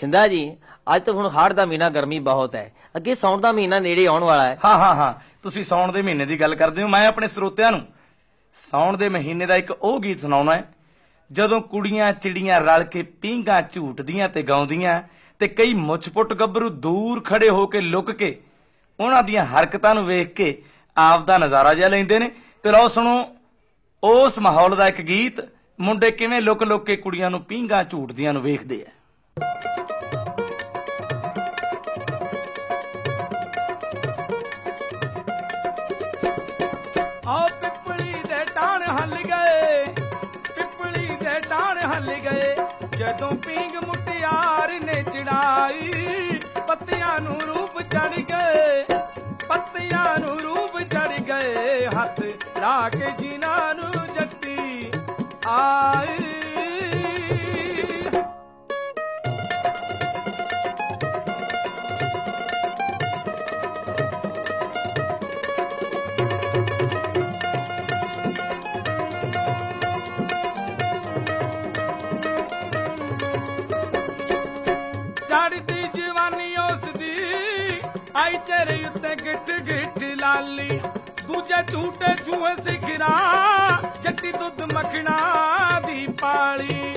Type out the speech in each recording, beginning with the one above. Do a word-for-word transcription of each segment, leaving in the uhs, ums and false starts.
ਸਿੰਧਾ ਜੀ ਅੱਜ ਤਾਂ ਹੁਣ ਹਾੜ ਦਾ ਮਹੀਨਾ ਗਰਮੀ ਬਹੁਤ ਹੈ, ਅੱਗੇ ਸਾਉਣ ਦਾ ਮਹੀਨਾ ਨੇੜੇ ਆਉਣ ਵਾਲਾ ਹੈ। ਹਾਂ ਹਾਂ ਹਾਂ ਤੁਸੀਂ ਸਾਉਣ ਦੇ ਮਹੀਨੇ ਦੀ ਗੱਲ ਕਰਦੇ ਹੋ। ਮੈਂ ਆਪਣੇ ਸਰੋਤਿਆਂ ਨੂੰ ਸਾਉਣ ਦੇ ਮਹੀਨੇ ਦਾ ਇੱਕ ਉਹ ਗੀਤ ਸੁਣਾਉਣਾ ਹੈ ਜਦੋਂ ਕੁੜੀਆਂ ਚਿੜੀਆਂ ਰਲ ਕੇ ਪੀਂਘਾਂ ਝੂਟਦੀਆਂ ਤੇ ਗਾਉਂਦੀਆਂ ਤੇ ਕਈ ਮੁੱਛ-ਪੁੱਟ ਗੱਭਰੂ ਦੂਰ ਖੜੇ ਹੋ ਕੇ ਲੁਕ ਕੇ ਉਹਨਾਂ ਦੀਆਂ ਹਰਕਤਾਂ ਨੂੰ ਵੇਖ ਕੇ ਆਪ ਦਾ ਨਜ਼ਾਰਾ ਜਿਹਾ ਲੈਂਦੇ ਨੇ। ਤੇ ਲਓ ਸੁਣੋ ਉਸ ਮਾਹੌਲ ਦਾ ਇੱਕ ਗੀਤ, ਮੁੰਡੇ ਕਿਵੇਂ ਲੁਕ ਲੁਕ ਕੇ ਕੁੜੀਆਂ ਨੂੰ ਪੀਂਘਾਂ ਝੂਟਦੀਆਂ ਨੂੰ ਵੇਖਦੇ ਆ। ਆਓ ਪਿੱਪਲੀ ਦੇ ਟਾਣ ਹੱਲ ਗਏ, ਪਿੱਪਲੀ ਦੇ ਟਾਣ ਹੱਲ ਗਏ, ਜਦੋਂ ਪੀਂਘ ਮੁਟਿਆਰ ਨੇ ਚੜਾਈ ਪੱਤਿਆਂ ਨੂੰ ਰੂਪ ਚੜ ਗਏ, ਪੱਤਿਆਂ ਨੂੰ ਰੂਪ ਚੜ ਗਏ, ਹੱਥ ਲਾ ਕੇ ਜਿਨ੍ਹਾਂ ਨੂੰ ਜੱਟੀ ਆਈ। ਚੜ੍ਹਦੀ ਜਵਾਨੀ ਉਸਦੀ ਆਈ ਤੇਰੇ ਉੱਤੇ ਗਿੱਠ ਗਿੱਠ ਲਾਲੀ, ਦੂਜੇ ਝੂਟੇ ਛੂਹੇ ਸਿਖਰਾ ਜੱਟੀ ਦੁੱਧ ਮੱਖਣਾ ਦੀ ਪਾਲੀ।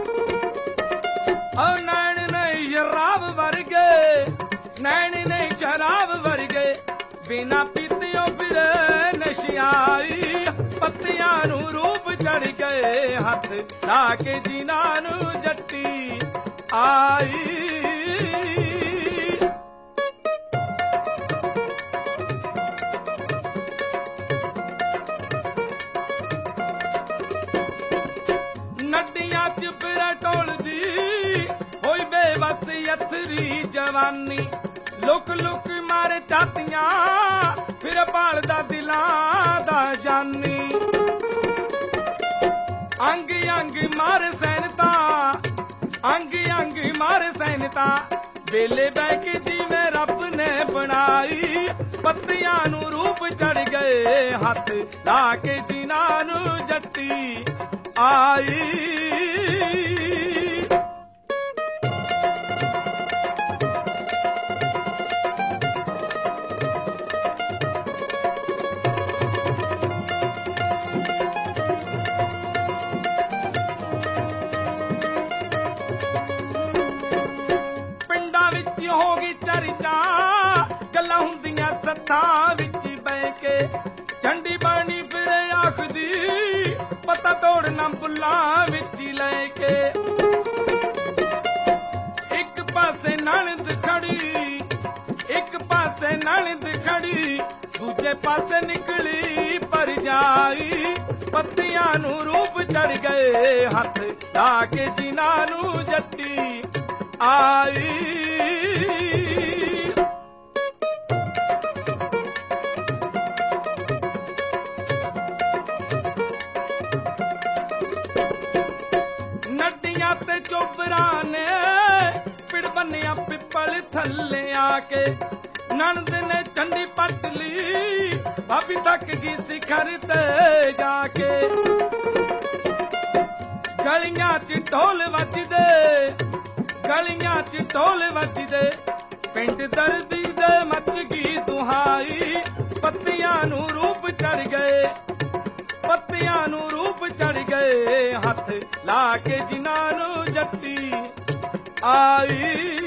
ਓ ਨੈਣ ਨਹੀਂ ਸ਼ਰਾਬ ਵਰਗੇ, ਨੈਣ ਨਹੀਂ ਸ਼ਰਾਬ ਵਰਗੇ, ਬਿਨਾ ਪੀਤਿਓ ਫਿਰੇ ਨਸ਼ਿਆਈ, ਪੱਤਿਆਂ ਨੂੰ ਰੂਪ ਚੜ ਗਏ, ਹੱਥ ਲਾ ਕੇ ਜਿਨ੍ਹਾਂ ਨੂੰ ਜੱਟੀ ਆਈ। ਨੱਡੀਆਂ ਚ ਫਿਰੇ ਢੋਲਦੀ ਹੋਈ ਬੇਵਸ ਯਥਰੀ ਜਵਾਨੀ, ਲੁਕ ਲੁਕ ਮਾਰੇ ਚਾਤੀਆਂ ਫਿਰ ਭਾਲਦਾ ਦਿਲਾਂ ਦਾ ਜਾਨੀ। ਅੰਗ ਅੰਗ ਮਾਰ ਸੈਨਤਾ, ਅੰਗ ਅੰਗ ਮਾਰ ਸੈਨਤਾ, ਵੇਲੇ ਬਹਿ ਕੇ ਜਿਵੇਂ ਰੱਬ ਨੇ ਬਣਾਈ, ਪੱਤਿਆਂ ਨੂੰ ਰੂਪ ਚੜ ਗਏ, ਹੱਥ ਲਾ ਕੇ ਜਿਨ੍ਹਾਂ ਨੂੰ ਜੱਟੀ ਆਈ। ਪਿੰਡਾਂ ਵਿੱਚ ਹੋ ਗਈ ਚਰਚਾ, ਗੱਲਾਂ ਹੁੰਦੀਆਂ ਸੱਥਾਂ ਵਿੱਚ ਬਹਿ ਕੇ, ਝੰਡੀ ਬਾਣੀ ਫਿਰੇ ਆਖਦੀ ਪਤਾ ਤੋੜਨਾ ਬੁੱਲਾਂ ਵਿੱਚ ਲੈ ਕੇ। ਇੱਕ ਪਾਸੇ ਨਣਦ ਖੜੀ, ਇੱਕ ਪਾਸੇ ਨਣਦ ਖੜੀ, ਦੂਜੇ ਪਾਸੇ ਨਿਕਲੀ ਭਰਜਾਈ, ਪੱਤਿਆਂ ਨੂੰ ਰੂਪ ਚੜ ਗਏ, ਹੱਥ ਲਾ ਕੇ ਜਿਨ੍ਹਾਂ ਨੂੰ ਜੱਟੀ ਆਈ। ਨੱਡੀਆਂ ਤੇ ਚੋਬਰਾਂ ਨੇ ਪਿੜ ਬੰਨਿਆ ਪਿੱਪਲ ਥੱਲੇ ਆ ਕੇ, ਨਣਦ ਨੇ ਝੰਡੀ ਪੱਟ ਲਈ, ਭਾਬੀ ਥੱਕ ਗਈ ਸਿਖਰ ਤੇ ਜਾ ਕੇ। ਗਲੀਆਂ ਚ ਢੋਲ ਵੱਜਦੇ, ਗਲੀਆਂ ਚ ਢੋਲ ਵੱਜਦੇ, ਪਿੰਡ ਦਰਦੀ ਦੇ ਮੱਚ ਗਈ ਦੁਹਾਈ, ਪੱਤਿਆਂ ਨੂੰ ਰੂਪ ਚੜ ਗਏ, ਪੱਤਿਆਂ ਨੂੰ ਰੂਪ ਚੜ ਗਏ, ਹੱਥ ਲਾ ਕੇ ਜਿਨ੍ਹਾਂ ਨੂੰ ਜੱਟੀ ਆਈ।